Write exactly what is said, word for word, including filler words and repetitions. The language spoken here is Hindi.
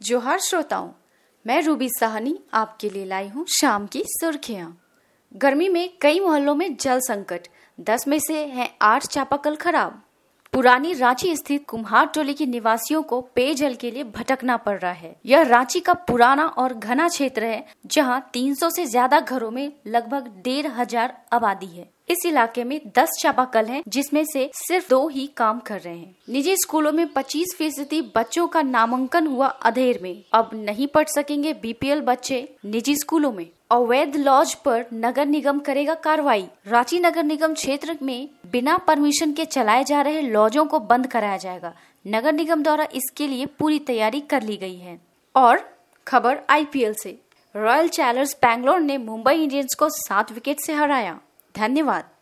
जोहार श्रोताओं, मैं रूबी साहनी आपके लिए लाई हूँ शाम की सुर्खियाँ। गर्मी में कई मोहल्लों में जल संकट, दस में से हैं आठ चापाकल खराब। पुरानी रांची स्थित कुम्हार टोली के निवासियों को पेयजल के लिए भटकना पड़ रहा है। यह रांची का पुराना और घना क्षेत्र है, जहां तीन सौ से ज्यादा घरों में लगभग डेढ़ हजार आबादी है। इस इलाके में दस चापाकल हैं, जिसमें से सिर्फ दो ही काम कर रहे हैं। निजी स्कूलों में पच्चीस फीसदी बच्चों का नामांकन हुआ अधेर में। अब नहीं पढ़ सकेंगे बीपीएल बच्चे निजी स्कूलों में। अवैध लॉज पर नगर निगम करेगा कार्रवाई। रांची नगर निगम क्षेत्र में बिना परमिशन के चलाए जा रहे लॉजों को बंद कराया जाएगा। नगर निगम द्वारा इसके लिए पूरी तैयारी कर ली गई है। और खबर आईपीएल से, रॉयल चैलेंजर्स बैंगलोर ने मुंबई इंडियंस को सात विकेट से हराया। धन्यवाद।